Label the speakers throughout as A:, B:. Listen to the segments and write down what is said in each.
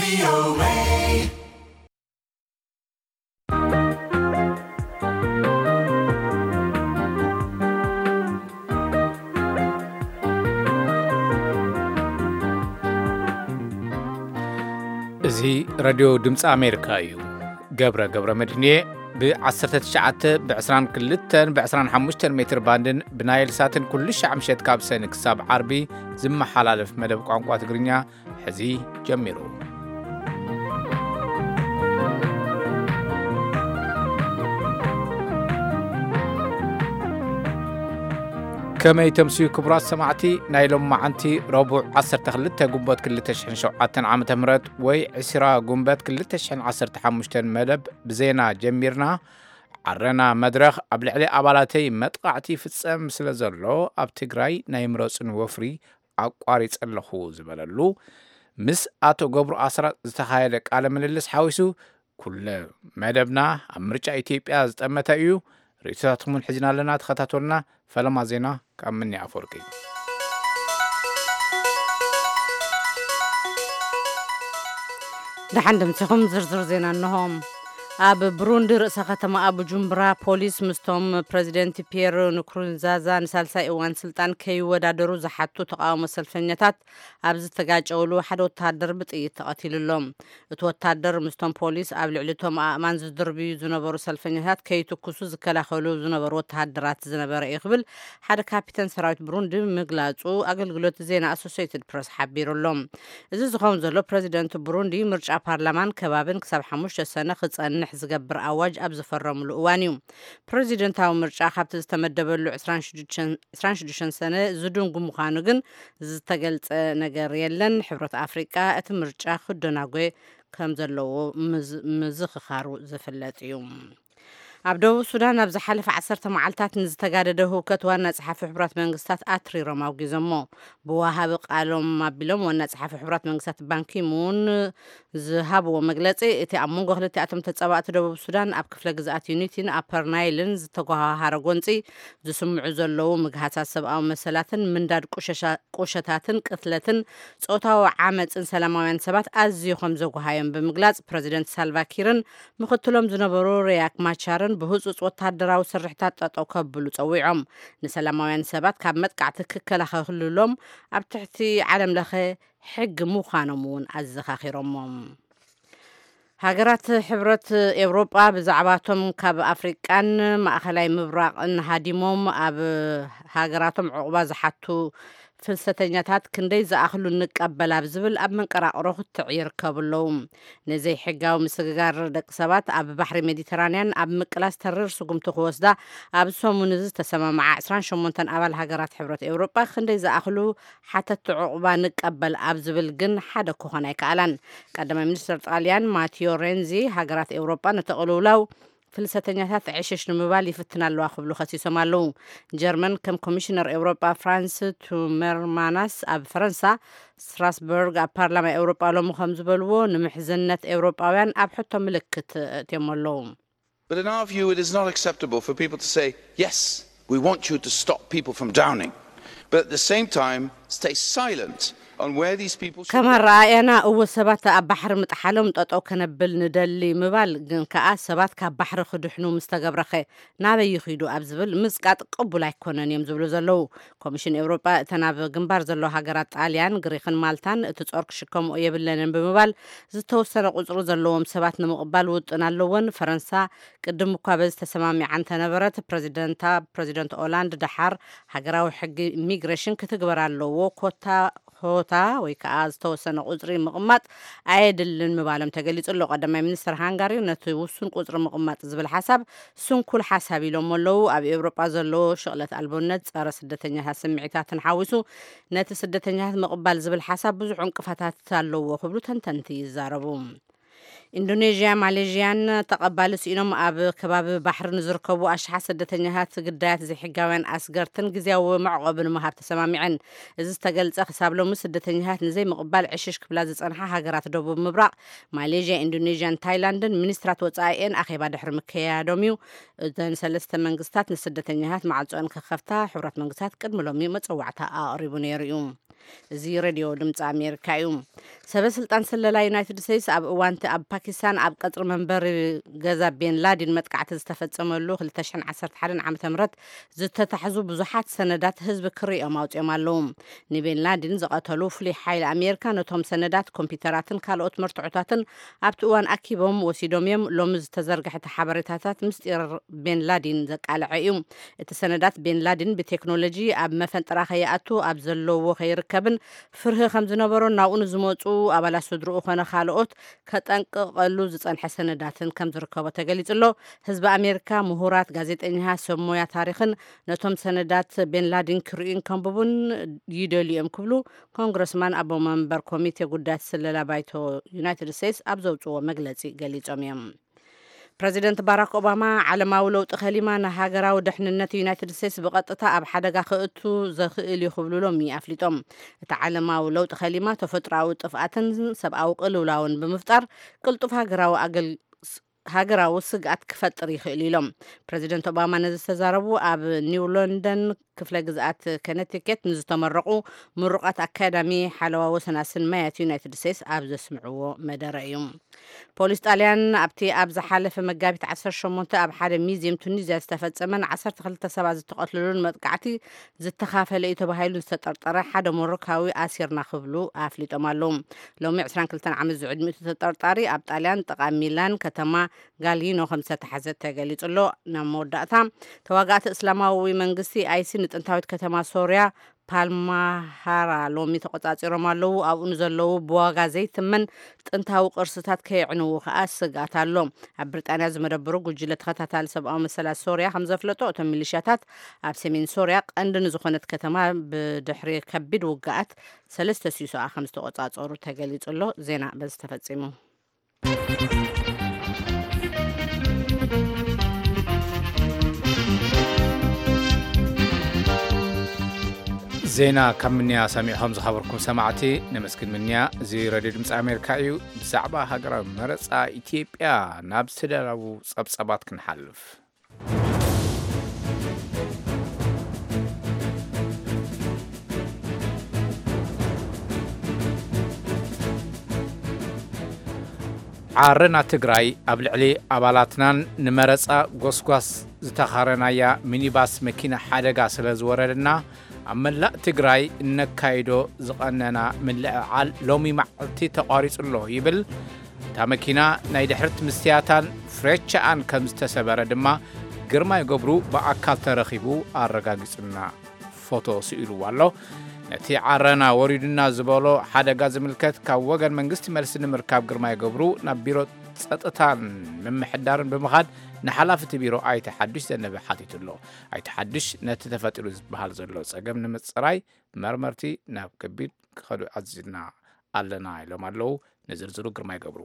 A: እዚ ራድዮ ድምፂ ኣሜሪካ እዩ። ገብረ መድህንየ ብ19 ብ22 ብ25 ሜትር ባንድን ብናይል ሳትን ኩሉ ሻዕ ካብ ሰኒ ክሳብ ዓርቢ ዝመሓላለፍ መደብ ቋንቋ ትግርኛ ሕዚ ጀሚሩ። ከመይ ተምስዩ ክቡራት ሰማዕቲ ናይ ሎም መዓንቲ ረቡዕ 12 ጉንበት 2007 ዓመተ ምህረት ወይ 20 ጉንበት 2015 መደብ ብዜና ጀሚርና። ዓረና መድረኽ ኣብ ልዕሊ ኣባላተይ መጥቃዕቲ ፍጸም ስለ ዘሎ ኣብ ትግራይ ናይ ምረፅን ወፍሪ ኣቋሪፀ ኣለኹ ዝበለሉ ምስ ኣቶ ገብሩ ኣስራት ዝተኻየደ ቃለ ምልልስ ሓዊሱ ኩለ መደብና ኣብ ምርጫ ኢትዮጵያ ዝጠመተ እዩ። ርእይቶታትኩምን ሕዝና ኣለና ተኸታተሉና። ፈለማ ዜና ካብ ምኒ ኣፈወርቂ።
B: ድሓን ድምፅኹም ዝርዝር ዜና እንሆም። ኣብ ብሩንዲ ርእሰ ከተማ ቡጁምቡራ ፖሊስ ምስቶም ፕሬዚደንት ፒየር ንኩሩንዛዛ ንሳልሳይ እዋን ስልጣን ከይወዳደሩ ዝሓቱ ተቃውሞ ሰልፈኛታት ኣብ ዝተጋጨውሉ ሓደ ወታደር ብጥይት ተቐቲሉሎም። እቲ ወታደር ምስቶም ፖሊስ ኣብ ልዕሊቶም ኣእማን ዝድርብዩ ዝነበሩ ሰልፈኛታት ከይትኩሱ ዝከላኸሉ ዝነበሩ ወታደራት ዝነበረ እዩ ክብል ሓደ ካፒተን ሰራዊት ብሩንዲ ምግላጹ ኣገልግሎት ዜና ኣሶሲየትድ ፕሬስ ሓቢሩሎም። እዚ ዝኸውን ዘሎ ፕሬዚደንት ብሩንዲ ምርጫ ፓርላማን ከባብን ክሳብ 5 ሰነ ክጸንሕ ዝገብር ኣዋጅ ኣብ ዝፈረምሉ እዋን እዩ። ፕሬዚደንታዊ ምርጫ ካብቲ ዝተመደበሉ 26 ሰነ ዝድንጉ ምዃኑ ግን ዝተገልጸ ነገር የለን። ሕብረት ኣፍሪቃ እቲ ምርጫ ክደናጎ ከም ዘለዎ ምዝኽኻሩ ዝፍለጥ እዩ። ኣብ ደቡብ ሱዳን ኣብ ዝሓለፈ 10 መዓልታት ንዝተጋደደ ህውከት ዋና ጸሓፊ ሕቡራት መንግስታት ኣትሪሮም ኣውጊዞሞ ብወሃቢ ቃሎም ኣቢሎም ዋና ጸሓፊ ሕቡራት መንግስታት ባንኪሙን ዝሃብዎ መግለጺ እቲ ኣብ መንጎ ክልቲኣቶም ተጸባእቲ ደቡብ ሱዳን ኣብ ክፍለ ግዝኣት ዩኒቲን ኣፐር ናይልን ዝተጓሃረ ጎንፂ ዝስምዑ ዘለዉ ምግሃታት ሰብኣዊ መሰላትን ምንዳድ ቁሸታትን ቅትለትን ጾታዊ ዓመፅን ሰላማውያን ሰባት ኣዝዮም ዘጓሃዮም ብምግላጽ ፕሬዚደንት ሳልቫኪርን ምክትሎም ዝነበሩ ሪያክ ማቻርን ብህፁፅ ወታደራዊ ስርሕታት ጠጠው ከብሉ ፀዊዖም ንሰላማውያን ሰባት ካብ መጥቃዕቲ ክከላኸልሎም ኣብ ትሕቲ ዓለም ለኸ ሕጊ ምዃኖም እውን ኣዘኻኺሮሞም። ሃገራት ሕብረት ኤውሮጳ ብዛዕባቶም ካብ ኣፍሪቃን ማእኸላይ ምብራቕን ሃዲሞም ኣብ ሃገራቶም ዕቑባ ዝሓቱ ፍልሰተኛታት ክንደይ ዝኣኽሉ ንቀበል ኣብ ዝብል ኣብ መንቀራቕሮ ክትዕ ይርከብለዉ። ነዘይ ሕጋዊ ምስግጋር ደቂ ሰባት ኣብ ባሕሪ ሜዲተራንያን ኣብ ምቅላስ ተሪር ስጉምቲ ክወስዳ ኣብ ሰሙን ዝተሰማምዓ 28 ኣባል ሃገራት ሕብረት ኤውሮጳ ክንደይ ዝኣኽሉ ሓተቲ ዕቑባ ንቀበል ኣብ ዝብል ግን ሓደ ክኾን ኣይከኣላን። ቀዳማይ ሚኒስትር ጣልያን ማቴዮ ሬንዚ ሃገራት ኤውሮጳ ነተቕልውላው ፍልሰተኛታት ዕሽሽ ንምባል ይፍትና ኣለዋ ክብሉ ኸሲሶም ኣለዉ። ጀርመን ከም ኮሚሽነር ኤውሮጳ ፍራንስ ቱመርማናስ ኣብ ፈረንሳ ስትራስበርግ ኣብ ፓርላማ ኤውሮጳ ሎሙ ከም ዝበልዎ ንምሕዝነት ኤውሮጳውያን ኣብ ሕቶ ምልክት እትዮም ኣለዉ።
C: But in our view it is not acceptable for people to say yes we want you to stop people from drowning but at the same time stay silent on where these people
B: ከመ ረኣየና እወ ሰባት ኣብ ባሕሪ ምጥሓሎም ጠጠው ከነብል ንደሊ ምባል ግን ከኣ ሰባት ካብ ባሕሪ ክድሕኑ ምስ ተገብረኸ ናበይ ይኺዱ ኣብ ዝብል ምስቃጥ ቅቡል ኣይኮነን እዮም ዝብሉ ዘለዉ። ኮሚሽን ኤውሮጳ እተን ኣብ ግንባር ዘለዉ ሃገራት ጣልያን ግሪክን ማልታን እቲ ጾር ክሽከምኦ የብለንን ብምባል ዝተወሰነ ቁፅሪ ዘለዎም ሰባት ንምቕባል ውጥን ኣለዎን። ፈረንሳ ቅድም እኳ በዚ ተሰማሚዓ እንተነበረት ፕሬዚደንት ኦላንድ ድሓር ሃገራዊ ሕጊ ኢሚግሬሽን ክትግበር ኣለዎ ኮታ ወይ ከዓ ዝተወሰነ ቁፅሪ ምቕማጥ ኣየድልን ምባሎም ተገሊጹ ኣሎ። ቀዳማይ ሚኒስትር ሃንጋሪ ነቲ ውሱን ቁፅሪ ምቕማጥ ዝብል ሓሳብ ስንኩል ሓሳብ ኢሎም ኣለዉ። ኣብ ኤውሮጳ ዘለዎ ሽቕለት ኣልቦነት ጸረ ስደተኛታት ስምዒታትን ሓዊሱ ነቲ ስደተኛታት ምቕባል ዝብል ሓሳብ ብዙሕ ዕንቅፋታት ኣለዎ ክብሉ ተንተንቲ ይዛረቡ። ኢንዶኔዥያ ማሌዥያን ተቀባልስ ኢኖም ኣብ ከባቢ ባሕሪ ንዝርከቡ ኣሽሓት ስደተኛታት ግዳያት ዘይሕጋውያን ኣስገርትን ግዝያዊ መዕቆብን ምሃብ ተሰማሚዐን እዚ ዝተገልጸ ክሳብ ሎሚ ስደተኛታት ንዘይ ምቕባል ዕሽሽ ክፍላ ዝጸንሓ ሃገራት ደቡብ ምብራቕ ማሌዥያ ኢንዶኔዥያን ታይላንድን ሚኒስትራት ወጻኢን ኣኼባ ድሕሪ ምክያዶም እዩ እተን ሰለስተ መንግስታት ንስደተኛታት ማዕጾአን ክኸፍታ ሕብረት መንግስታት ቅድሚ ሎሚ መፀዋዕታ ኣቕሪቡ ነይሩ እዩ እዚ ሬድዮ ድምፂ ኣሜሪካ እዩ ሰበስልጣን ስለላ ዩናይትድ ስቴትስ ኣብ እዋንቲ ኣብ ፓኪስታን ኣብ ቀጽሪ መንበሪ ገዛ ቤን ላዲን መጥቃዕቲ ዝተፈጸመሉ 2011 ዓመተ ምህረት ዝተታሕዙ ብዙሓት ሰነዳት ህዝቢ ክሪኦም ኣውፅኦም ኣለዉ ንቤን ላዲን ዝቐተሉ ፍሉይ ሓይሊ ኣሜሪካ ነቶም ሰነዳት ኮምፒዩተራትን ካልኦት መርትዖታትን ኣብቲ እዋን ኣኪቦም ወሲዶም እዮም ሎሚ ዝተዘርግሐ ሓበሬታታት ምስጢር ቤን ላዲን ዘቃልዐ እዩ እቲ ሰነዳት ቤን ላዲን ብቴክኖሎጂ ኣብ መፈንጠራ ከይኣቱ ኣብ ዘለዎ ከይርከብን ፍርህ ከም ዝነበሮ ናብኡ ዝመፁ ኣባላት ስድርኡ ኮነ ካልኦት ከጠንቅቐሉ ዝጸንሐ ሰነዳትን ከም ዝርከቦ ተገሊጹሎ ህዝቢ ኣሜሪካ ምሁራት ጋዜጠኛታት ሰብ ሞያ ታሪኽን ነቶም ሰነዳት ቤን ላዲን ክርእዩን ከንብቡን ይደልዮም ክብሉ ኮንግረስማን ኣቦ መንበር ኮሚቴ ጉዳያት ስለላ ባይቶ ዩናይትድ ስቴትስ ኣብ ዘውፅዎ መግለጺ ገሊጾም እዮም ፕሬዚደንት ባራክ ኦባማ ዓለማዊ ለውጢ ኸሊማ ንሃገራዊ ድሕንነት ዩናይትድ ስቴትስ ብቐጥታ ኣብ ሓደጋ ክእቱ ዘኽእል ይኽብሉሎም ኣፍሊጦም እቲ ዓለማዊ ለውጢ ኸሊማ ተፈጥሮኣዊ ጥፍኣትን ሰብኣዊ ቅልውላውን ብምፍጣር ቅልጡፍ ሃገራዊ ስግኣት ክፈጥር ይኽእል ኢሎም ፕሬዚደንት ኦባማ ነዚ ዝተዛረቡ ኣብ ኒው ሎንደን ክፍለ ግዝኣት ከነቲኬት ንዝተመረቑ ምሩቃት ኣካዳሚ ሓለዋ ወሰናስን ማያት ዩናይትድ ስቴትስ ኣብ ዘስምዕዎ መደረ እዩ ፖሊስ ጣልያን ኣብቲ ኣብ ዝሓለፈ መጋቢት 18 ኣብ ሓደ ሚዝየም ቱኒዝያ ዝተፈጸመን 12 ሰባት ዝተቐትሉን መጥቃዕቲ ዝተኻፈለ እዩ ተባሂሉ ዝተጠርጠረ ሓደ ሞሮካዊ ኣሲርና ክብሉ ኣፍሊጦም ኣለዉ ሎሚ 22 ዓመት ዝዕድሚኡ ተጠርጣሪ ኣብ ጣልያን ጥቓ ሚላን ከተማ ጋሊኖ ከም ዝተታሕዘ ተገሊጹሎ ናብ መወዳእታ ተዋጋእቲ እስላማዊ መንግስቲ ኣይሲ ንጥንታዊት ከተማ ሶርያ ፓልማሃራ ሎሚ ተቆጻጺሮም ኣለዉ ኣብኡ ንዘለዉ ብዋጋ ዘይትመን ጥንታዊ ቅርስታት ከይዕንዉ ከዓ ስጋት ኣሎ ኣብ ብሪጣንያ ዝመደበሩ ጉጅለ ተኸታታሊ ሰብኣዊ መሰላት ሶርያ ከም ዘፍለጦ እቶም ሚሊሻታት ኣብ ሰሜን ሶርያ ቀንዲ ንዝኾነት ከተማ ብድሕሪ ከቢድ ውግኣት 3 ሲሶኣ ከም ዝተቆጻጸሩ ተገሊጹሎ ዜና በዚ ተፈጺሙ
A: ዜና ካብ ምንያ ሰሚዕኹም ዝኸበርኩም ሰማዕቲ ነመስግን ምንያ እዚ ሬድዮ ድምፂ ኣሜሪካ እዩ ብዛዕባ ሃገራዊ መረፃ ኢትዮጵያ ናብ ዝተዳለዉ ጸብጸባት ክንሓልፍ ዓረና ትግራይ ኣብ ልዕሊ ኣባላትናን ንመረፃ ጎስጓስ ዝተኻረናያ ሚኒባስ መኪና ሓደጋ ስለ ዝወረደና ኣብ መላእ ትግራይ እነካይዶ ዝቐነና ምልዕዓል ሎሚ መዓልቲ ተቋሪጹሎ ይብል እታ መኪና ናይ ድሕረት ምስትያታን ፍሬቻኣን ከም ዝተሰበረ ድማ ግርማይ ገብሩ ብኣካል ተረኺቡ ኣረጋጊጹና ፎቶ ስኢልዎ ኣሎ ነቲ ዓረና ወሪዱና ዝበሎ ሓደጋ ዝምልከት ካብ ወገን መንግስቲ መልሲ ንምርካብ ግርማይ ገብሩ ናብ ቢሮ ጸጥታን ምምሕዳርን ብምኻድ ንሓላፍቲ ቢሮ ኣይተ ሓድሽ ዘነበ ሓቲቱሎ ኣይተ ሓድሽ ነቲ ተፈጢሩ ዝበሃል ዘሎ ጸገም ንምጽራይ መርመርቲ ናብ ከቢድ ክኸዱ ዓዚዝና ኣለና ኢሎም ኣለዉ ንዝርዝሩ ግርማይ ገብሩ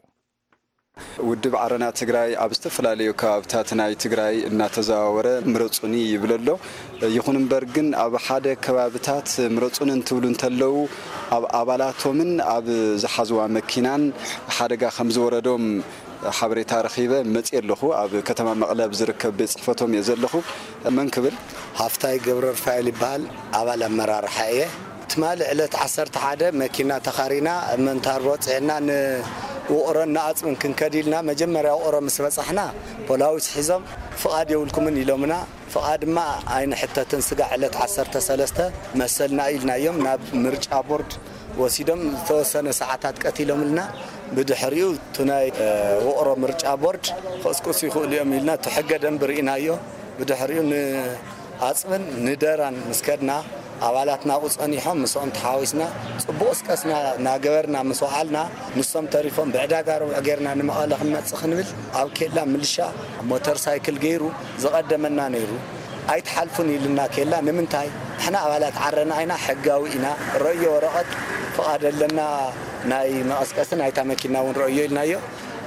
D: ውድብ ዓረና ትግራይ ኣብ ዝተፈላለዩ ከባብታት ናይ ትግራይ እናተዘዋወረ ምረጹኒ ይብለሎ ይኹን እምበር ግን ኣብ ሓደ ከባብታት ምረጹን እንትብሉ እንተለው ኣብ ኣባላቶምን ኣብ ዝሓዝዋ መኪናን ሓደጋ ከም ዝወረዶም ሓበሬታ ረኺበ መጽእ ኣለኹ ኣብ ከተማ መቐለ ዝርከብ ጽሕፈቶም የዘለኹ መን ክብል
E: ሃፍታይ ገብረ ራፋኤል ይበሃል ኣባል ኣመራርሓ እየ ትማል ዕለት 11 መኪና ተኻሪና መንታር ወጽዕና ወቕረን ናጽምን ክንከዲልና መጀመርያ ወቕረ ምስ በጻሕና ፖላዊስ ሒዞም ፍቓድ የውልኩምን ኢሎምና ፍቓድማ ኣይነ ሕተትን ስጋ ዕለት 13 መሰልና ኢልናዮም ናብ ምርጫ ቦርድ ወሲዶም ተወሰነ ሰዓታት ቀቲሎምልና ብድሕሪኡ ትናይ ወቕሮ ምርጫ ቦርድ ክስቁስ ይኽእሉ እዮም ኢልና ተሐገደን ብርኢናዮ ብድሕሪኡ ንኣጽምን ንደራን ምስከድና ኣባላትና ቁጸኒሖም ምስኦም ተሓዊስና ጽቡቕ ስቀስና ናገበርና ምስዋዓልና ንሶም ተሪፎም ብዕዳጋር ገርና ንመቐለ ክንመጽእ ክንብል ኣብ ኬላ ምልሻ ሞተር ሳይክል ገይሩ ዝቐደመና ነይሩ ኣይትሓልፉን ኢልና ኬላ ንምንታይ ንሕና ኣባላት ዓረና ኢና ሕጋዊ ኢና ረእዮ ወረቐት ፍቓድ ኣለና ናይ መቐስቀስን ኣይታ መኪና እውን ረእዮ ኢልናዮ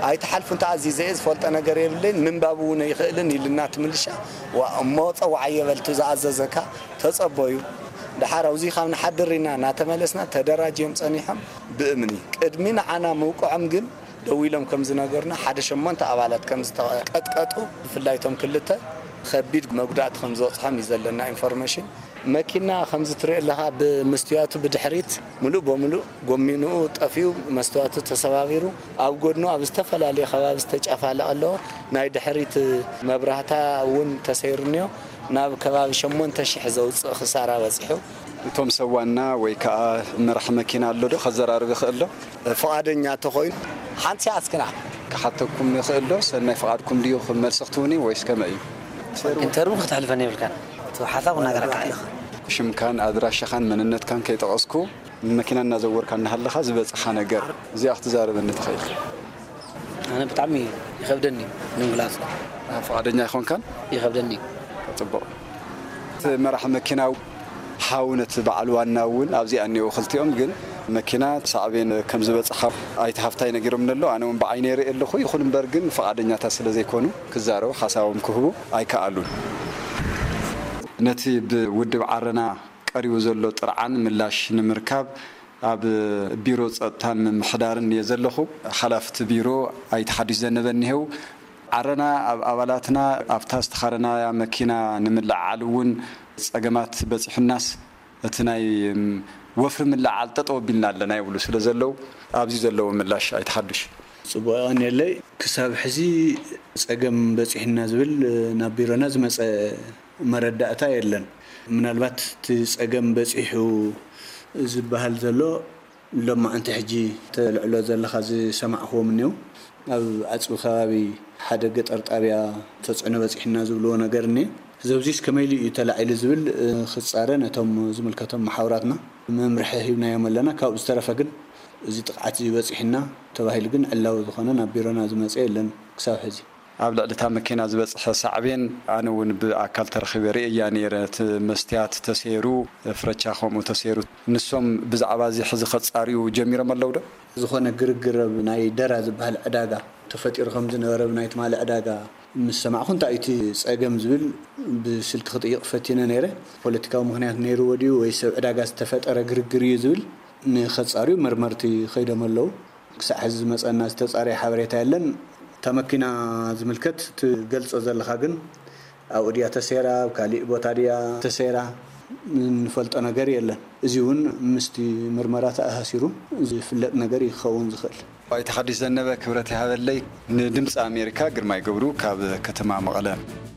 E: ኣይተሓልፉ እንታ ኣዚዘ ዝፈልጠ ነገር የብልን ምንባቡ እውን ይኽእልን ኢልና ትምልሻ ወሞፀ ወዓየበልቱ ዝኣዘዘካ ተጸበዩ ድሓር ኣውዚ ካብ ንሓድሪና ናተመለስና ተደራጅዮም ጸኒሖም ብእምኒ ቅድሚ ንዓና ምውቅዖም ግን ደው ኢሎም ከም ዝነገሩና ሓደ 8 ኣባላት ከም ዝተቀጥቀጡ ብፍላይቶም ክልተ ከቢድ መጉዳእቲ ከም ዝወፅሖም እዩ ዘለና ኢንፎርሜሽን መኪና ከም ዝትርኢ ኣለኻ ብምስትያቱ ብድሕሪት ሙሉእ በሙሉእ ጎሚኑኡ ጠፊኡ መስትያቱ ተሰባቢሩ ኣብ ጎድኑ ኣብ ዝተፈላለየ ከባቢ ዝተጫፋለቀ ኣሎ ናይ ድሕሪት መብራህታ እውን ተሰይሩንዮ ናብ ከባቢ 8000 ዘውፅእ ክሳራ በፂሑ
D: እቶም ሰዋና ወይ ከዓ መራሒ መኪና ኣሎ ዶ ከዘራርብ ይኽእል ዶ
E: ፈቃደኛ ተኮይኑ ሓንቲ ኣስከና
D: ክሓተኩም ይኽእል ዶ ሰናይ ፈቃድኩም ድዩ ክመልስ ክትውኒ ወይስ ከመይ
F: ኢንተርቪው ክትሕልፈኒ ይብልካን ሓሳብ ነገርካ ኢኻ
D: ሽምካን ኣድራሻኻን መንነትካን ከይጠቐስኩ መኪና እናዘወርካ እናሃለኻ ዝበፅኻ ነገር እዚኣ ክትዛረበኒ ትኽእል
F: ኣነ ብጣዕሚ ይኸብደኒ ንምግላፅ
D: ፈቃደኛ ይኾንካን
F: ይኸብደኒ
D: ፅቡቕ መራሒ መኪና ሓውነት በዓል ዋና እውን ኣብዚኣ እኒኦ ክልቲኦም ግን መኪና ሳዕቤን ከም ዝበፅኻ ኣይተሃፍታይ ነጊሮም ነሎ ኣነ እውን ብዓይነ የርኢ ኣለኹ ይኹን እምበር ግን ፈቃደኛታት ስለ ዘይኮኑ ክዛረቡ ሓሳቦም ክህቡ ኣይከኣሉን ነቲ ብውድብ ዓረና ቀሪቡ ዘሎ ጥርዓን ምላሽ ንምርካብ ኣብ ቢሮ ጸጥታን ምምሕዳርን የዘለኹ ሓላፍቲ ቢሮ ኣይተሓዲስ ዘነበኒሄው ዓረና ኣብ ኣባላትና ኣብታ ዝተኻረናያ መኪና ንምልዓል እውን ጸገማት በፂሑናስ እቲ ናይ ወፍሪ ምልዓል ጠጠወቢልና ኣለና ይብሉ ስለ ዘለው ኣብዚ ዘለዎ ምላሽ ኣይተሓድሽ
G: ጽቡቕን የለይ ክሳብ ሕዚ ጸገም በፂሕና ዝብል ናብ ቢሮና ዝመፀ መረዳእታ የለን ምናልባት ጸገም በፂሑ ዝበሃል ዘሎ ሎማ ኣንቲ ሕጂ ተልዕሎ ዘለኻ ዝሰማዕኽዎም እኒው ኣብ ዓፅቢ ከባቢ ሓደ ገጠር ጣብያ ተፅዕኖ በፂሕና ዝብልዎ ነገር እኒ ዘብዚስ ከመይሉ እዩ ተላዒሉ ዝብል ክፃረን እቶም ዝምልከቶም ማሕበራትና መምርሒ ሂብናዮም ኣለና ካብኡ ዝተረፈ ግን እዚ ጥቕዓት ዝበፂሕና ተባሂሉ ግን ዕላዊ ዝኾነ ናብ ቢሮና ዝመፀ የለን ክሳብ ሕዚ
D: ኣብ ልዕልታ መኪና ዝበፅሐ ሳዕቤን ኣነ እውን ብኣካል ተረኺበ ርእያ ነይረ እቲ መስትያት ተሰይሩ ፍረቻ ከምኡ ተሰይሩ ንሶም ብዛዕባ እዚ ሕዚ ከፃርዩ ጀሚሮም ኣለው ዶ
G: ዝኾነ ግርግር ናይ ደራ ዝበሃል ዕዳጋ ተፈጢሩ ከም ዝነበረ ናይ ትማሊ ዕዳጋ ምስ ሰማዕኹ እንታይ እቲ ጸገም ዝብል ብስልኪ ክጥይቕ ፈቲነ ነይረ ፖለቲካዊ ምክንያት ነይሩ ወዲዩ ወይ ሰብ ዕዳጋ ዝተፈጠረ ግርግር እዩ ዝብል ንኸፃርዩ መርመርቲ ኸይዶም ኣለው ክሳብ ሕዚ ዝመፀና ዝተፃረየ ሓበሬታ የለን ተመኪና ዝምልከት ትገልጾ ዘለኻ ግን ኣብ ኦድያ ተሰይራ ኣብ ካሊእ ቦታ ድያ ተሰይራ ንፈልጦ ነገር የለን እዚ እውን ምስቲ ምርመራ ተኣሳሲሩ ዝፍለጥ ነገር ይኸውን ዝኽእል
D: ኣይተሓዲስ ዘነበ ክብረት ይሃበለይ ንድምፂ ኣሜሪካ ግርማይ ገብሩ ካብ ከተማ መቐለ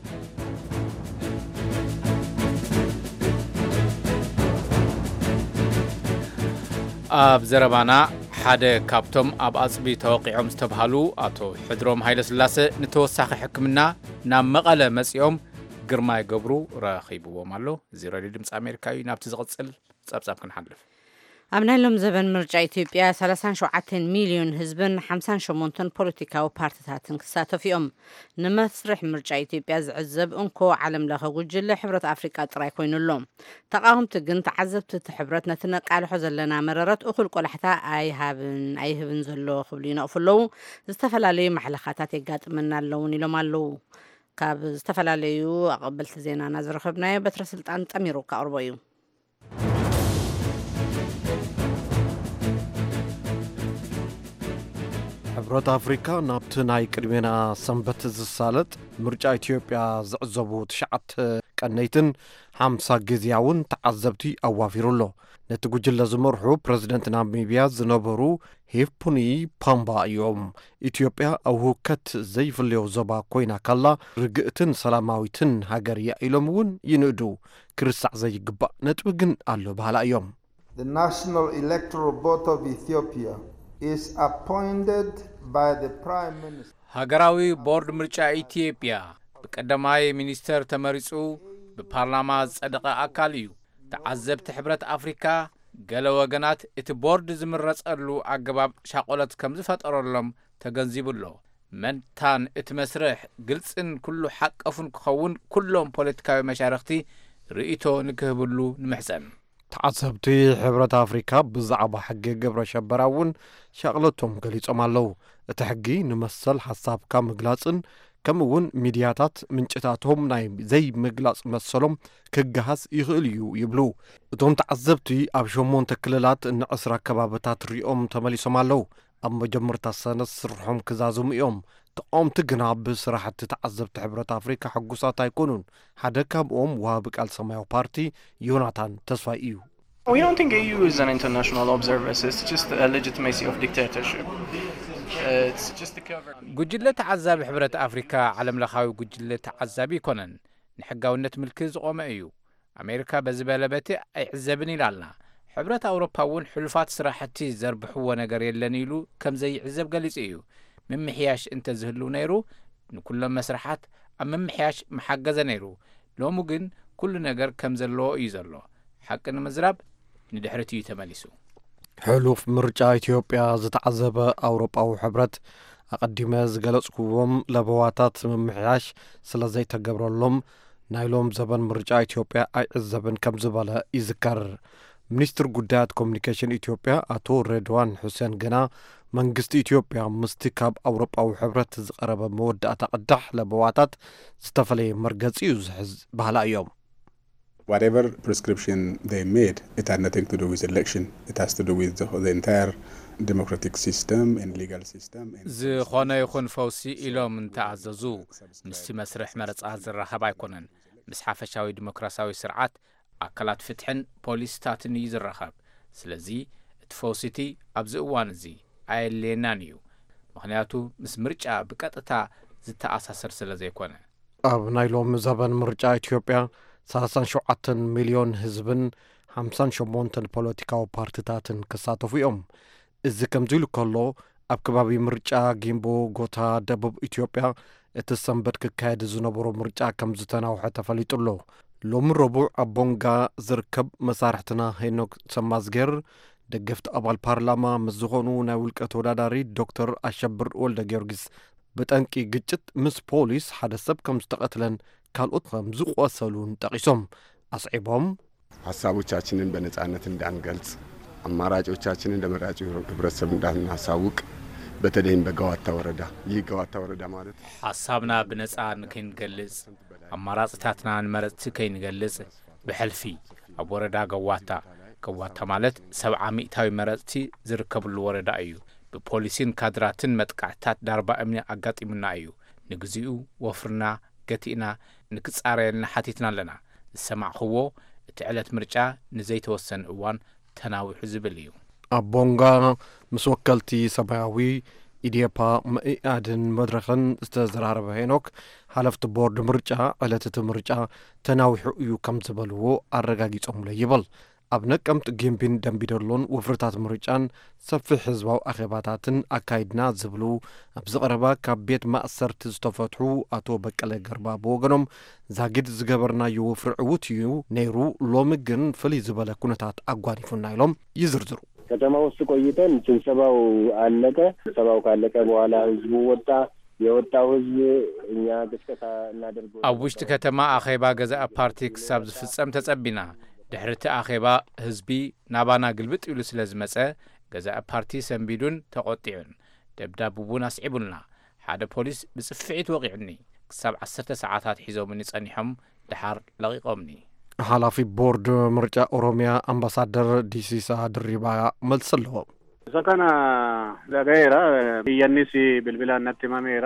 A: ኣብ ዘረባና ሓደ ካብቶም ኣብ ኣጽቢ ተወቂዖም ዝተባሃሉ ኣቶ ሕድሮም ሃይለ ስላሴ ንተወሳኺ ሕክምና ናብ መቐለ መጺኦም ግርማይ ገብሩ ረኺብዎም ኣሎ እዚ ሬድዮ ድምፂ ኣሜሪካ እዩ ናብቲ ዝቕጽል ጸብጻብ ክንሓልፍ
B: ኣብ ናይ ሎም ዘበን ምርጫ ኢትዮጵያ 37 ሚሊዮን ህዝብን 58 ፖለቲካዊ ፓርቲታትን ክሳተፉ እዮም ንመስርሕ ምርጫ ኢትዮጵያ ዝዕዘብ እንኮ ዓለም ለኸ ጉጅለ ሕብረት ኣፍሪቃ ጥራይ ኮይኑሎ ተቃወምቲ ግን ተዓዘብቲ እቲ ሕብረት ነቲ ነቃልሖ ዘለና መረረት እኹል ቆላሕታ ኣይህብን ዘሎ ክብሉ ይነቕፍለው ዝተፈላለዩ ማሕለኻታት የጋጥመና ኣለውን ኢሎም ኣለው ካብ ዝተፈላለዩ ኣቐበልቲ ዜናና ዝረኸብናዮ በትረ ስልጣን ጠሚሩ ካቅርቦ እዩ
H: ሕብረት ኣፍሪካ ናብቲ ናይ ቅድሜና ሰንበት ዝሳለጥ ምርጫ ኢትዮጵያ ዝዕዘቡ 9 ቀነይትን 50 ግዝያውን ተዓዘብቲ ኣዋፊሩሎ ነቲ ጉጅለ ዝመርሑ ፕረዚደንት ናሚብያ ዝነበሩ ሂፍፑኒ ፓምባ እዮም ኢትዮጵያ ኣብ ሁከት ዘይፍለዮ ዞባ ኮይና ካላ ርግእትን ሰላማዊትን ሃገር እያ ኢሎም እውን ይንእዱ ክርሳዕ ዘይግባእ ነጥቢ ግን ኣሎ ባህላ እዮም
I: The National Electoral Board of Ethiopia is appointed by the Prime Minister.
A: ሃገራዊ ቦርድ ምርጫ ኢትዮጵያ በቀዳማይ ሚኒስተር ተመሪጹ በፓርላማ ጸደቀ አካል እዩ ተዓዘብቲ ሕብረት ኣፍሪካ ገለ ወገናት እቲ ቦርድ ዝምረጸሉ ኣገባብ ሻቆለት ከም ዝፈጠረሎም ተገንዚቡሎ መንታን እቲ መስርሕ ግልጽን ኩሉ ሓቀፉን ክኸውን ኩሎም ፖለቲካዊ መሻርክቲ ርእይቶ ንክህብሉ ንምሕፀን
H: ተዓዘብቲ ሕብረት ኣፍሪካ ብዛዕባ ሕጊ ግብረ ሸበራ እውን ሸቕለቶም ገሊጾም ኣለዉ። እቲ ሕጊ ንመሰል ሓሳብካ ምግላጽን ከምኡ እውን ሚድያታት ምንጭታቶም ናይ ዘይምግላጽ መሰሎም ክገሃስ ይኽእል እዩ ይብሉ። እቶም ተዓዘብቲ ኣብ 8 ክልላት ንዕስራ ከባብታት ሪኦም ተመሊሶም ኣለዉ። ኣብ መጀመርታ ሰነድ ስርሖም ክዛዝሙ እዮም። ተቃውምቲ ግና ብስራሕቲ ተዓዘብቲ ሕብረት ኣፍሪካ ሕጉሳት ኣይኮኑን። ሓደ ካብኦም ዋሃቢ ቃል ሰማያዊ ፓርቲ ዮናታን ተስፋይ እዩ።
J: We don't think AU is an international observer. It's just a legitimacy of dictatorship. It's just a cover.
A: ጉጅለ ተዓዛቢ ሕብረት ኣፍሪካ ዓለም ለኻዊ ጉጅለ ተዓዛቢ ይኮነን፣ ንሕጋውነት ምልክት ዝቆመ እዩ። ኣሜሪካ በዚ በለበቲ ኣይዕዘብን ኢላልና። ሕብረት ኣውሮፓ እውን ሕሉፋት ስራሕቲ ዘርብሕዎ ነገር የለን ኢሉ ከም ዘይዕዘብ ገሊጹ እዩ። ምምሕያሽ እንተዝህሉ ነይሩ ንኩሎም መስራሓት ኣብ ምምሕያሽ መሓገዘ ነይሩ። ሎሚ ግን ኩሉ ነገር ከም ዘለዎ እዩ ዘሎ። ሓቂ ንምዝራብ ንድሕሪት እዩ ተመሊሱ።
H: ሕሉፍ ምርጫ ኢትዮጵያ ዝተዓዘበ ኣውሮጳዊ ሕብረት ኣቐዲመ ዝገለጽክዎም ለበዋታት ምምሕያሽ ስለ ዘይተገብረሎም ናይሎም ዘበን ምርጫ ኢትዮጵያ ኣይዕዘብን ከም ዝበለ ይዝከር። ሚኒስትር ጉዳያት ኮሚኒኬሽን ኢትዮጵያ ኣቶ ሬድዋን ሁሴን ግና መንግስቲ ኢትዮጵያ ምስቲ ካብ ኣውሮጳዊ ሕብረት ዝቐረበ መወዳእታ ቅዳሕ ለበዋታት ዝተፈለየ መርገፂ እዩ ዝሕዝ ባህላ እዮም።
K: Whatever prescription they made, it had nothing to do with election. It has to do with the entire democratic system and legal system.
A: ዝኾነ ይኹን ፈውሲ ኢሎም እንተኣዘዙ ምስቲ መስርሕ መረፃ ዝራኸብ ኣይኮነን። ምስ ሓፈሻዊ ዲሞክራሲያዊ ስርዓት ኣካላት ፍትሕን ፖሊስታትን እዩ ዝራኸብ። ስለዚ እቲ ፈውሲቲ ኣብዚ እዋን እዚ ኣየድልየናን እዩ። ምክንያቱ ምስ ምርጫ ብቀጥታ ዝተኣሳሰር ስለ ዘይኮነ።
H: ኣብ ናይ ሎሚ ዘበን ምርጫ ኢትዮጵያ 37 ሚልዮን ህዝብን 58 ፖለቲካዊ ፓርቲታትን ክሳተፉ እዮም። እዚ ከምዚ ኢሉ ከሎ ኣብ ከባቢ ምርጫ ጊምቦ ጎታ ደቡብ ኢትዮጵያ እቲ ሰንበት ክካየድ ዝነበሮ ምርጫ ከም ዝተናውሐ ተፈሊጡሎ። ሎሚ ረቡዕ ኣብ ቦንጋ ዝርከብ መሳርሕትና ሄኖክ ሰማዝጌር ደገፍቲ ኣባል ፓርላማ ምስ ዝኾኑ ናይ ውልቀ ተወዳዳሪ ዶክተር አሸብር ወልደ ጊዮርጊስ ብጠንቂ ግጭት ምስ ፖሊስ ሓደ ሰብ ከም ዝተቀትለን ካልኦት ከም ዝቆሰሉን ጠቂሶም አስዒቦም
L: ሐሳቦቻችንን በነጻነት እንዳንገልጽ አማራጮቻችንን ለመራጩ ህብረተሰብ እንዳናሳውቅ በተለይም በገዋታ ወረዳ ይህ ገዋታ ወረዳ ማለት
A: ሐሳብና በነጻን ከንገልጽ አማራጭታትና ንመረጽ ከንገልጽ በሕልፊ ኣብ ወረዳ ገዋታ ማለት 700 መረጽቲ ዝርከብሉ ወረዳ እዩ። በፖሊሲን ካድራትን መጥቃዕታት ዳርባ እምኒ አጋጢሙና እዩ። ንግዚኡ ወፍርና ገቲና ንክጻረየልና ሓቲትና ኣለና። ዝሰማዕኽዎ እቲ ዕለት ምርጫ ንዘይተወሰነ እዋን ተናዊሑ ዝብል እዩ።
H: ኣብ ቦንጋ ምስ ወከልቲ ሰማያዊ ኢዴፓ መኢአድን መድረኽን ዝተዘራረበ ሄኖክ ሓለፍቲ ቦርድ ምርጫ ዕለት እቲ ምርጫ ተናዊሑ እዩ ከም ዝበልዎ ኣረጋጊጾምለ ይብል። ኣብ ነቀምት ጊምቢን ደንቢዶሎን ውፍርታት ምርጫን ሰፊሕ ህዝባዊ ኣኼባታትን ኣካይድና ዝብሉ ኣብ ዝቐረባ ካብ ቤት ማእሰርቲ ዝተፈትሑ ኣቶ በቀለ ገርባ ብወገኖም ዛጊድ ዝገበርናዮ ውፍሪ ዕዉት እዩ ነይሩ። ሎሚ ግን ፍልይ ዝበለ ኩነታት አጓኒፉና ኢሎም ይዝርዝሩ።
M: ከተማ ውስጥ ቆይተን ስብሰባው አለቀ። ስብሰባው ካለቀ በኋላ ህዝቡ ወጣ። የወጣው ህዝብ እኛ ቅስቀሳ እናደርገው
A: ኣብ ውሽጢ ከተማ ኣኼባ ገዛእ ፓርቲ ክሳብ ዝፍጸም ተጸቢና ድሕርቲ ኣኼባ ህዝቢ ናባና ግልብጥ ይብሉ ስለ ዝመጸ ገዛእ ፓርቲ ሰንቢዱን ተቆጢዑን ደብዳቡን ኣስዒቡልና። ሓደ ፖሊስ ብጽፍዒት ወቂዕኒ ክሳብ 10 ሰዓታት ሒዞምኒ ጸኒሖም ድሓር ለቂቆምኒ።
H: ሓላፊ ቦርድ ምርጫ ኦሮሚያ አምባሳደር ዲሲሳ ድሪባ መልስ ኣለዎም።
N: ሰካና ለገይራ የኒሲ ብልብላነት ማሜራ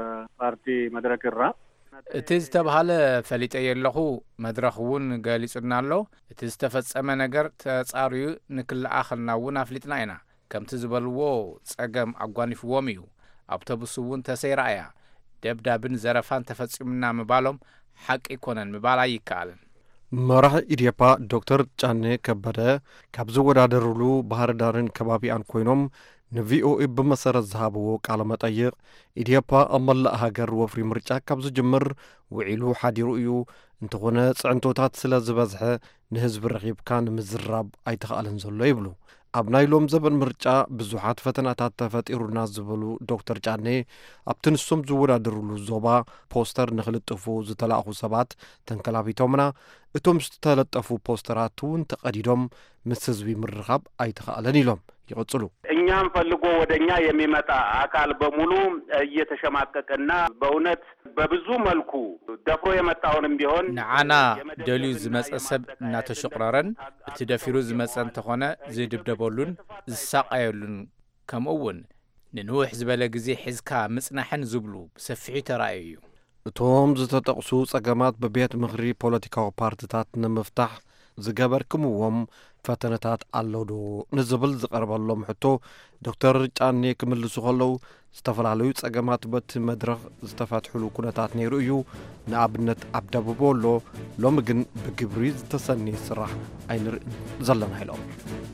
N: ፓርቲ መድረክራ
A: እቲ ዝተባሃለ ፈሊጠ የለኹ መድረኽ እውን ገሊጹና ኣሎ። እቲ ዝተፈጸመ ነገር ተጻርዩ ንክልኣኸልና እውን ኣፍሊጥና ኢና። ከምቲ ዝበልዎ ጸገም ኣጓኒፍዎም እዩ። ኣውቶቡስ እውን ተሰይራ እያ። ደብዳብን ዘረፋን ተፈጺሙና ምባሎም ሓቂ ይኮነን ምባል ኣይከኣልን።
H: መራሒ ኢዴፓ ዶክተር ጫኔ ከበደ ካብ ዝወዳደሩሉ ባህር ዳርን ከባቢኣን ኮይኖም ንቪኦኤ ብመሰረት ዝሃብዎ ቃለ መጠይቕ ኢዴፓ ኣብ መላእ ሃገር ወፍሪ ምርጫ ካብ ዝጅምር ውዒሉ ሓዲሩ እዩ። እንተኾነ ጽዕንቶታት ስለ ዝበዝሐ ንህዝቢ ረኺብካ ንምዝራብ ኣይተኽኣልን ዘሎ ይብሉ። ኣብ ናይሎም ዘበን ምርጫ ብዙሓት ፈተናታት ተፈጢሩና ዝበሉ ዶክተር ጫኔ ኣብቲ ንሶም ዝወዳደሩሉ ዞባ ፖስተር ንኽልጥፉ ዝተላእኹ ሰባት ተንከላቢቶምና እቶም ዝተለጠፉ ፖስተራት እውን ተቐዲዶም ምስ ህዝቢ ምርኻብ ኣይተኻእለን ኢሎም ይቕጽሉ።
O: እኛም ፈልጎ ወደኛ የሚመጣ አካል በሙሉ እየተሸማቀቀና በእውነት በብዙ መልኩ ደፍሮ የመጣውንም ቢሆን
A: ንዓና ደልዩ ዝመጸሰብ እናተሸቅረረን እቲ ደፊሩ ዝመጸን ተኾነ ዝድብደበሉን ዝሳቀየሉን ከምኡውን ንንውሕ ዝበለ ግዜ ሒዝካ ምጽናሕን ዝብሉ ብሰፊሑ ተራእዩ እዩ።
H: እቶም ዝተጠቕሱ ጸገማት በቤት ምኽሪ ፖለቲካዊ ፓርቲታት ንምፍታሕ ዝገበርክምዎም ፈተነታት ኣለዶ ንዝብል ዝቐርበሎም ሕቶ ዶክተር ጫኔ ክምልሱ ከለዉ ዝተፈላለዩ ጸገማት በቲ መድረኽ ዝተፈትሕሉ ኩነታት ነይሩ እዩ። ንኣብነት ኣብ ደቡብ ወሎ ሎሚ ግን ብግብሪ ዝተሰኒ ስራሕ ኣይንርእን ዘለና ኢሎም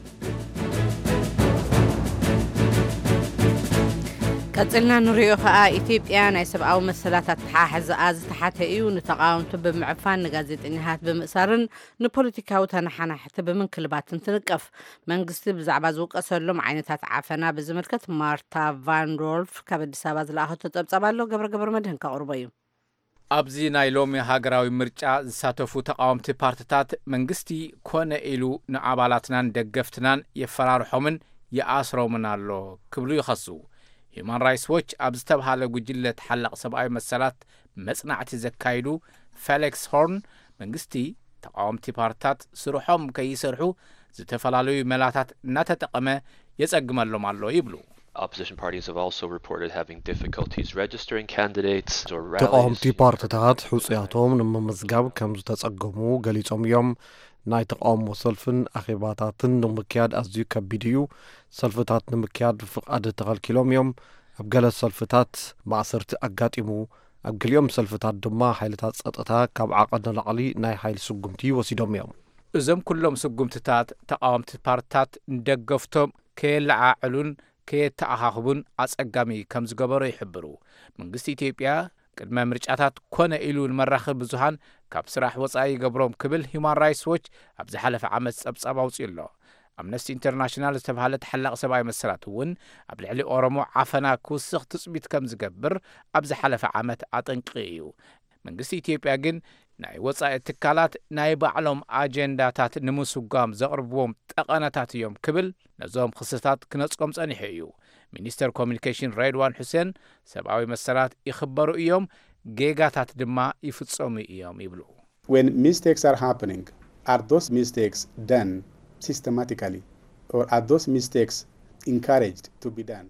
B: ቀጽልና ንሪኦ ከዓ ኢትዮጵያ ናይ ሰብኣዊ መሰላታት ተሓሕዘ ዝተሓተ እዩ ንተቃወምቲ ብምዕፋን ንጋዜጠኛታት ብምእሳርን ንፖለቲካዊ ተነሓናሕቲ ብምንክልባትን ትንቀፍ። መንግስቲ ብዛዕባ ዝውቀሰሎም ዓይነታት ዓፈና ብዝምልከት ማርታ ቫን ሮልፍ ካብ ኣዲስ ኣበባ ዝለኣኸቶ ጠብጸብ ኣሎ። ገብረ መድህን ከቕርቦ እዩ።
A: ኣብዚ ናይ ሎሚ ሃገራዊ ምርጫ ዝሳተፉ ተቃወምቲ ፓርቲታት መንግስቲ ኮነ ኢሉ ንኣባላትናን ደገፍትናን የፈራርሖምን የኣስሮምን ኣሎ ክብሉ ይኸሱ። Human Rights Watch ኣብ ዝተባሃለ ጉጅለ ተሓላቕ ሰብኣዊ መሰላት መጽናዕቲ ዘካይዱ ፌሊክስ ሆርን መንግስቲ ተቃወምቲ ፓርቲታት ስርሖም ከይሰርሑ ዝተፈላለዩ መላታት እናተጠቀመ የጸግመሎም ኣሎ ይብሉ።
P: Opposition parties have also reported having difficulties registering candidates or rallies.
H: ተቃወምቲ ፓርቲታት ሕጽያቶም ንምምዝጋብ ከም ዝተጸገሙ ገሊጾም እዮም። ናይ ተቃውሞ ሰልፍን ኣኼባታትን ንምክያድ ኣዝዩ ከቢድ እዩ። ሰልፍታት ንምክያድ ፍቃድ ተኸልኪሎም እዮም። ኣብ ገለ ሰልፍታት ማእሰርቲ ኣጋጢሙ፣ ኣብ ገሊኦም ሰልፍታት ድማ ሓይልታት ጸጥታ ካብ ዓቐድ ንላዕሊ ናይ ሓይሊ ስጉምቲ ወሲዶም እዮም።
A: እዞም ኩሎም ስጉምትታት ተቃወምቲ ፓርቲታት እንደገፍቶም ከየለዓዕሉን ከየተኣኻኽቡን ኣጸጋሚ ከም ዝገበሮ ይሕብሩ። መንግስቲ ኢትዮጵያ ቅድመ ምርጫታት ኮነ ኢሉ ንመራኸቢ ብዙሃን ካብ ስራሕ ወጻኢ ገብሮም ክብል Human Rights Watch ኣብ ዝሓለፈ ዓመት ጸብጻብ ኣውፅኡ ኣሎ። ኣምነስቲ ኢንተርናሽናል ዝተባሃለ ተሓላቕ ሰብኣዊ መሰላት እውን ኣብ ልዕሊ ኦሮሞ ዓፈና ክውስኽ ትጽቢት ከም ዝገብር ኣብ ዝሓለፈ ዓመት ኣጠንቂ እዩ። መንግስቲ ኢትዮጵያ ግን ናይ ወጻኢ ትካላት ናይ ባዕሎም ኣጀንዳታት ንምስጓም ዘቕርብዎም ጠቐነታት እዮም ክብል ነዞም ክስታት ክነጽቆም ጸኒሑ እዩ። ሚኒስተር ኮሚኒኬሽን ሬድዋን ሁሴን ሰብኣዊ መሰላት ይኽበሩ እዮም፣ ጌጋታት ድማ ይፍጸሙ እዮም ይብሉ።
K: When mistakes are happening, are those mistakes done systematically or are those mistakes encouraged to be done?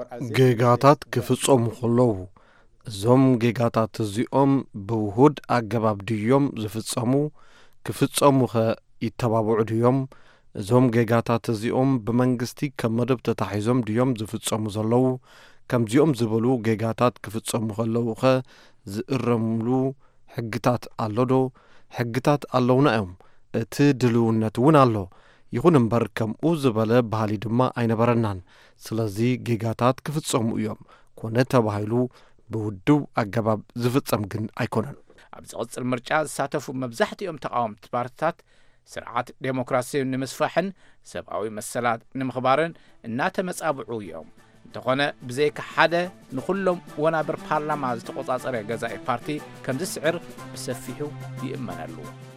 H: ጌጋታት ክፍጸሙ ከለዉ እዞም ጌጋታት እዚኦም ብውሁድ ኣገባብ ድዮም ዝፍጸሙ ክፍጸሙ ይተባብዑ ድዮም? እዞም ጌጋታት እዚኦም ብመንግስቲ ከም መደብ ተታሒዞም ድዮም ዝፍጸሙ ዘለዉ? ከምዚኦም ዝበሉ ጌጋታት ክፍጸሙ ከለዉ ዝእረምሉ ሕግታት ኣሎ ዶ? ሕግታት ኣለውና እዮም። እቲ ድልውነት እውን ኣሎ። ይኹን እምበር ከምኡ ዝበለ ባህሊ ድማ ኣይነበረናን። ስለዚ ጌጋታት ክፍጸሙ እዮም ኮነ ተባሂሉ ብውድው ኣገባብ ዝፍጸም ግን ኣይኮነን።
A: ኣብ ዝቕጽል ምርጫ ዝሳተፉ መብዛሕትኦም ተቃወምቲ ፓርቲታት ስርዓት ዴሞክራሲ ንምስፋሕን ሰብኣዊ መሰላት ንምኽባርን እናተመጻብዑ እዮም። እንተኾነ ብዘይካ ሓደ ንኹሎም ወናብር ፓርላማ ዝተቆጻጸረ ገዛኢ ፓርቲ ከም ዝስዕር ብሰፊሑ ይእመነሉ።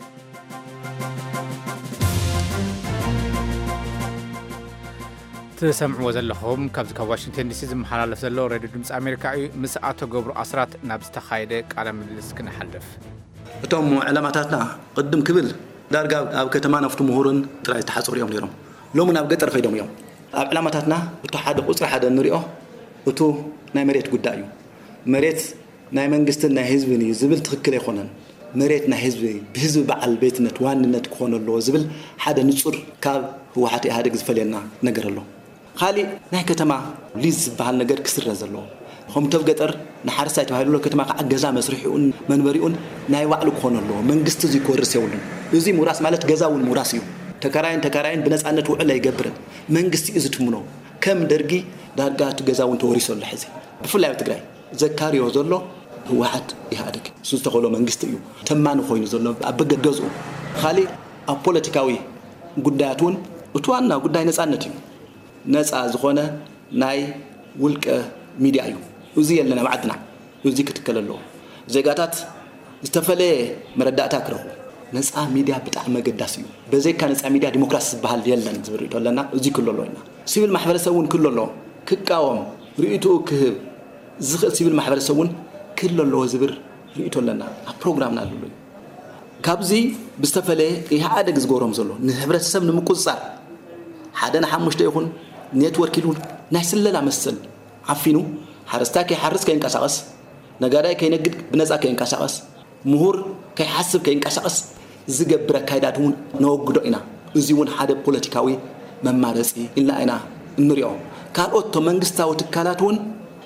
A: ትሰምዕዎ ዘለኹም ካብዚ ካብ ዋሽንግተን ዲሲ ዝመሓላለፍ ዘሎ ሬድዮ ድምፂ ኣሜሪካ እዩ። ምስ ኣቶ ገብሩ ኣስራት ናብ ዝተኻየደ ቃለ ምልልስ ክንሓልፍ።
Q: እቶም ዕላማታትና ቅድም ክብል ዳርጋ ኣብ ከተማ ናፍቲ ምሁርን ጥራይ ተሓጽሩ እዮም ነይሮም። ሎሚ ናብ ገጠር ኸይዶም እዮም። ኣብ ዕላማታትና እቲ ሓደ ቁጽሪ ሓደ ንሪኦ እቱ ናይ መሬት ጉዳይ እዩ። መሬት ናይ መንግስትን ናይ ህዝብን እዩ ዝብል ትኽክል ኣይኮነን። መሬት ናይ ህዝቢ ብህዝቢ በዓል ቤትነት ዋንነት ክኾን ኣለዎ ዝብል ሓደ ንጹር ካብ ህወሓት ኢህኣዴግ ዝፈልየና ነገር ኣሎ። ካሊእ ናይ ከተማ ሊዝ ዝበሃል ነገር ክስረ ዘለዎ ከምቶም ገጠር ንሓረሳይ ተባሂሉ ከተማ ከዓ ገዛ መስርሒኡን መንበሪኡን ናይ ባዕሉ ክኾን ኣለዎ። መንግስቲ እዚ ክወርስ የብሉን። እዚ ሙራስ ማለት ገዛ እውን ሙራስ እዩ። ተከራይን ብነፃነት ውዕል ኣይገብርን። መንግስቲ እዩ ዝትምኖ። ከም ደርጊ ዳርጋ እቲ ገዛ እውን ተወሪሱ ኣሎ። ሕዚ ብፍላይ ኣብ ትግራይ ዘካርዮ ዘሎ ህወሓት ኢህኣዴግ እሱ ዝተኸሎ መንግስቲ እዩ ተማኒ ኮይኑ ዘሎ ኣብ በገድ ገዝኡ። ካሊእ ኣብ ፖለቲካዊ ጉዳያት እውን እቱዋና ጉዳይ ነፃነት እዩ ነፃ ዝኾነ ናይ ውልቀ ሚድያ እዩ እዚ የለና ባዕድና እዚ ክትከለሎ ዜጋታት ዝተፈለየ መረዳእታ ክረኹ ነፃ ሚድያ ብጣዕሚ መገዳሲ እዩ በዘይካ ነፃ ሚድያ ዲሞክራሲ ዝበሃል የለን ዝብል ርእቶ ኣለና እዚ ክለሎ ኢና ሲቪል ማሕበረሰብ እውን ክለሎ ክቃወም ርእይቱ ክህብ ዝኽእል ሲቪል ማሕበረሰብ እውን ክለሎ ዝብል ርእይቶ ኣለና ኣብ ፕሮግራምና ኣለሉ ካብዚ ብዝተፈለየ ኢህአደግ ዝገብሮም ዘሎ ንሕብረተሰብ ንምቁፅፃር ሓደ ንሓሙሽተ ይኹን ኔትወርክ ኢሉ ናይ ስለላ መሰል ዓፊኑ ሓረስታይ ከይሓርስ ከይንቀሳቐስ ነጋዳይ ከይነግድ ብነፃ ከይንቀሳቐስ ምሁር ከይሓስብ ከይንቀሳቐስ ዝገብር ኣካይዳት እውን ነወግዶ ኢና እዚ እውን ሓደ ፖለቲካዊ መማረፂ ኢልና ኢና እንሪኦ ካልኦት መንግስታዊ ትካላት እውን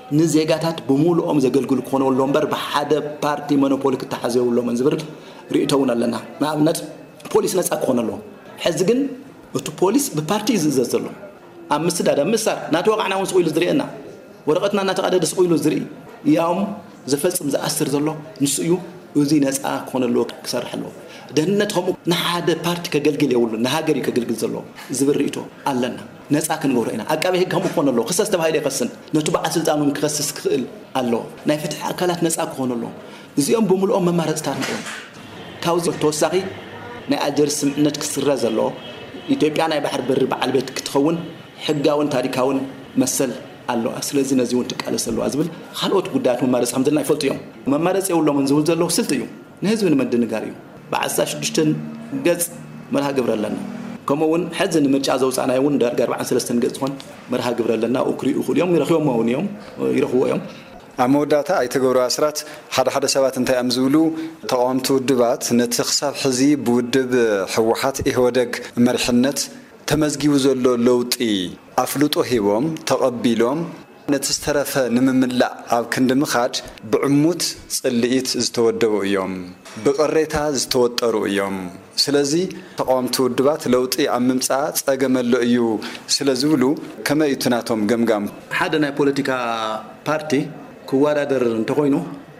Q: ንዜጋታት ብምሉኦም ዘገልግሉ ክኾኑ ኣለዎም እምበር ብሓደ ፓርቲ ሞኖፖሊ ክተሓዘብሎምን ዝብል ርእይቶ እውን ኣለና ንኣብነት ፖሊስ ነፃ ክኾን ኣለዎ ሕዚ ግን እቲ ፖሊስ ብፓርቲ ዝእዘዝ ዘሎ ኣብ ምስዳድ ኣብ ምሳር ናተወቃዕና እውን ስቑኢሉ ዝርአየና ወረቐትና እናተቐደደ ስቑኢሉ ዝርኢ ያውም ዘፈፅም ዝኣስር ዘሎ ንሱ እዩ እዚ ነፃ ክኾን ኣለዎ ክሰርሕ ኣለዎ ደህንነት ከምኡ ንሓደ ፓርቲ ከገልግል የብሉ ንሃገር እዩ ከገልግል ዘሎ ዝብል ርእይቶ ኣለና ነፃ ክንገብሮ ኢና ኣቃቤ ሕግ ከምኡ ክኾን ኣለዎ ክሰስ ተባሂሉ ይኸስን ነቱ በዓል ስልጣን እውን ክኸስስ ክኽእል ኣለዎ ናይ ፍትሒ ኣካላት ነፃ ክኾን ኣለዎ እዚኦም ብምልኦም መማረፅታት ንሪኦም ካብዚ ተወሳኺ ናይ ኣጀር ስምዕነት ክስረ ዘሎ ኢትዮጵያ ናይ ባሕር በሪ በዓል ቤት ክትኸውን ሕጋውን ታሪካውን መሰል ኣለዋ ስለዚ ነዚ እውን ትቃለስ ኣለዋ ዝብል ካልኦት ጉዳያት መማረፂ ከም ዘለና ይፈልጡ እዮም መማረፂ የብሎምን ዝብል ዘሎ ስልቲ እዩ ንህዝቢ ንምድንጋር እዩ ብ16 ገጽ መርሃ ግብሪ ኣለና ከምኡውን ሕዚ ንምርጫ ዘውፃእናዮ እውን ዳርጋ 43 ገጽ ዝኾን መርሃ ግብሪ ኣለና ክሪኡ ይኽእሉ እዮም ይረኽቦም እውን እዮም ይረኽብዎ እዮም
D: ኣብ መወዳእታ ኣይተገብሩ ኣስራት ሓደ ሰባት እንታይ እዮም ዝብሉ ተቃወምቲ ውድባት ነቲ ክሳብ ሕዚ ብውድብ ሕወሓት ኢህወደግ መሪሕነት ተመዝጊቡ ዘሎ ለውጢ ኣፍልጦ ሂቦም ተቐቢሎም ነቲ ዝተረፈ ንምምላእ ኣብ ክንዲ ምኻድ ብዕሙት ጽልኢት ዝተወደቡ እዮም ብቕሬታ ዝተወጠሩ እዮም ስለዚ ተቃወምቲ ውድባት ለውጢ ኣብ ምምፃእ ፀገመሎ እዩ ስለዝብሉ ከመይ እዩ ናቶም ገምጋም
Q: ሓደ ናይ ፖለቲካ ፓርቲ ክወዳደር እንተኮይኑ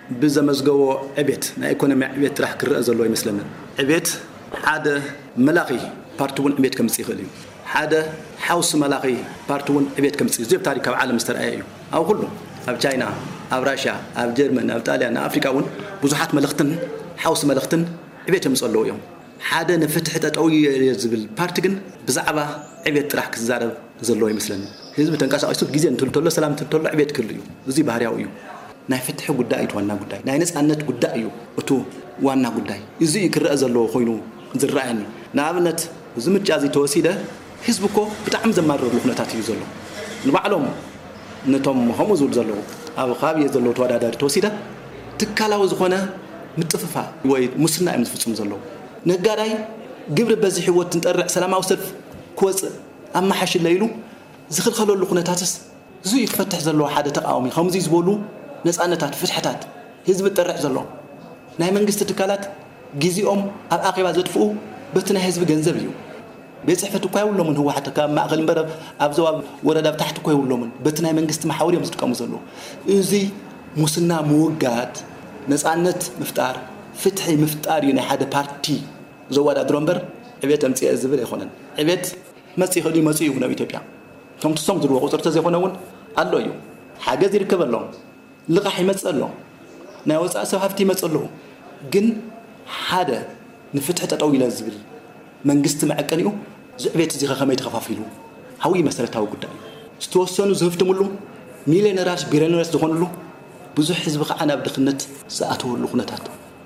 Q: ብዘመዝገቦ ዕቤት ናይ ኢኮኖሚ ዕቤት ጥራሕ ክርአ ዘሎ ይመስለኒ ዕቤት ሓደ መላኺ ፓርቲ እውን ዕቤት ከምፅእ ይኽእል እዩ ሓደ ሓውስ መላኺ ፓርቲ እውን ዕቤት ከምፅእ እዚ ታሪክ ኣብ ዓለም ዝተረኣየ እዩ ኣብ ኩሉ ኣብ ቻይና ኣብ ራሽያ ኣብ ጀርመን ኣብ ጣልያን ኣብ ኣፍሪካ እውን ብዙሓት መልእኽትን ሓውስ መልእኽትን ዕቤት የምፅኡ ኣለዉ እዮም ሓደ ንፍትሒ ጠጠው ዝብል ፓርቲ ግን ብዛዕባ ዕቤት ጥራሕ ክዛረብ ዘሎ ይመስለኒ ህዝቢ ተንቀሳቒሱ ግዜ እንትልተሎ ሰላም እንትልተሎ ዕቤት ክህሉ እዩ እዚ ባህርያዊ እዩ ናይ ፍትሒ ጉዳይ እዩ ዋና ጉዳይ ናይ ነፃነት ጉዳይ እዩ እቱ ዋና ጉዳይ እዚ ክርአ ዘለዎ ኮይኑ ዝረኣየኒ ንኣብነት እዚ ምርጫ እዚ ተወሲደ ህዝቢ እኮ ብጣዕሚ ዘማርርሉ ኩነታት እዩ ዘሎ ንባዕሎም ነቶም ከምኡ ዝብሉ ዘለዉ ኣብ ከባቢ ዘለዉ ተወዳዳሪ ተወሲደ ትካላዊ ዝኾነ ምጥፍፋ ወይ ሙስና እዮም ዝፍፅሙ ዘለዉ ነጋዳይ ግብሪ በዚ ህይወት እንጠርዕ ሰላማዊ ሰልፍ ክወፅእ ኣማሓሽለ ኢሉ ዝኽልኸለሉ ኩነታትስ እዚ ይፈትሕ ዘለዎ ሓደ ተቃዋሚ ከምዚ ዝበሉ ነፃነታት ፍትሕታት ህዝቢ ጠርዕ ዘሎ ናይ መንግስቲ ትካላት ግዚኦም ኣብ ኣኼባ ዘጥፍኡ በቲ ናይ ህዝቢ ገንዘብ እዩ ቤት ጽሕፈት እኳ ይብሎምን ህወሓት ካብ ማእኸል መረብ ኣብ ዞባ ወረዳ ብታሕቲ እኳ ይብሎምን በቲ ናይ መንግስቲ ማሕወር እዮም ዝጥቀሙ ዘለዉ እዚ ሙስና ምውጋድ ነፃነት ምፍጣር ፍትሒ ምፍጣር እዩ ናይ ሓደ ፓርቲ ዘወዳድሮ እምበር ዕቤት ኣምፅአ ዝብል ኣይኮነን ዕቤት መፅእ ይኽእል መፅኡ እዩ ናብ ኢትዮጵያ ከምቲ ሶም ዝርዎ ቁፅር ተዘይኮነ እውን ኣሎ እዩ ሓገዝ ይርከብ ኣሎ ልቓሕ ይመፅእ ኣሎ ናይ ወፃኢ ሰብ ሃፍቲ ይመፅእ ኣለዉ ግን ሓደ ንፍትሒ ጠጠው ኢለ ዝብል መንግስቲ መዐቀን እዩ ዝዕቤት እዚ ከመይ ተኸፋፊሉ ሃዊ መሰረታዊ ጉዳይ ዝተወሰኑ ዝህፍትምሉ ሚሊዮነራት ቢሊዮነራት ዝኾኑሉ ብዙሕ ህዝቢ ከዓ ናብ ድኽነት ዝኣተወሉ ኩነታት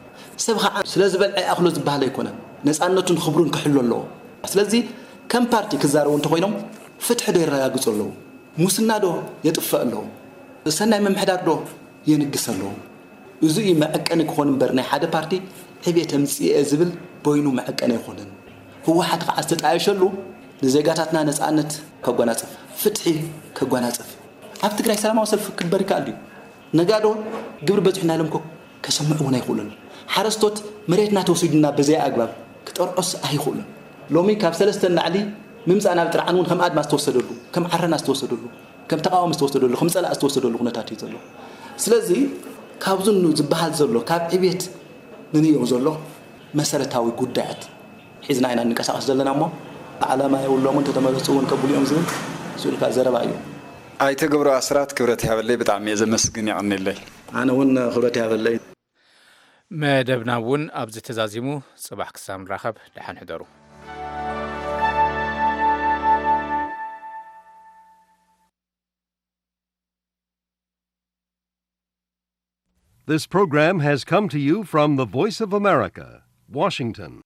Q: ሰብ ከዓ ስለ ዝበልዐ ኣኽሎ ዝበሃል ኣይኮነን ነፃነቱን ክብሩን ክሕሉ ኣለዎ ስለዚ ከም ፓርቲ ክዛረቡ እንተኮይኖም ፍትሒ ዶ ይረጋግፁ ኣለዉ ሙስና ዶ የጥፍእ ኣለዉ ሰናይ መምሕዳር ዶ የንግስ ኣለዉ እዚ መዐቀኒ ክኾን እምበር ናይ ሓደ ፓርቲ ዕቤት ኣምፅአ ዝብል በይኑ መዐቀኒ ኣይኮነን ህወሓት ከዓ ዝተጣየሸሉ ንዜጋታትና ነፃነት ከጓናፅፍ ፍትሒ ከጓናፅፍ ኣብ ትግራይ ሰላማዊ ሰልፊ ክግበር ይከኣል እዩ ነጋዶ ግብሪ በፂሑና ኢሎምኮ ከሰምዑ እውን ኣይኽእሉን ሓረስቶት መሬትና ተወሲዱና በዘይ ኣግባብ ክጠርዖስ ኣይኽእሉን ሎሚ ካብ 3 ናዕሊ ምምፃእ ናብ ጥርዓን እውን ከም ኣድማ ዝተወሰደሉ ከም ዓረና ዝተወሰደሉ ከም ተቃዋሚ ዝተወሰደሉ ከም ፀላእ ዝተወሰደሉ ኩነታት እዩ ዘሎ ስለዚ ካብዚ ዝበሃል ዘሎ ካብ ዕቤት ንንዮ ዘሎ መሰረታዊ ጉዳያት ሒዝና ኢና ንንቀሳቐስ ዘለና እሞ ዓላማ የብሎም ተተመረጹ እውን ከብልዮም ዝብል ስልካ ዘረባ እዩ
D: ኣይተገብሮ ኣስራት ክብረት ያበለይ ብጣዕሚ እየ ዘመስግን ይቕኒለይ
Q: ኣነ እውን ክብረት ያበለይ
A: መደብና እውን ኣብዚ ተዛዚሙ ጽባሕ ክሳብ ንራኸብ ድሓን ሕደሩ
R: This program has come to you from the Voice of America, Washington.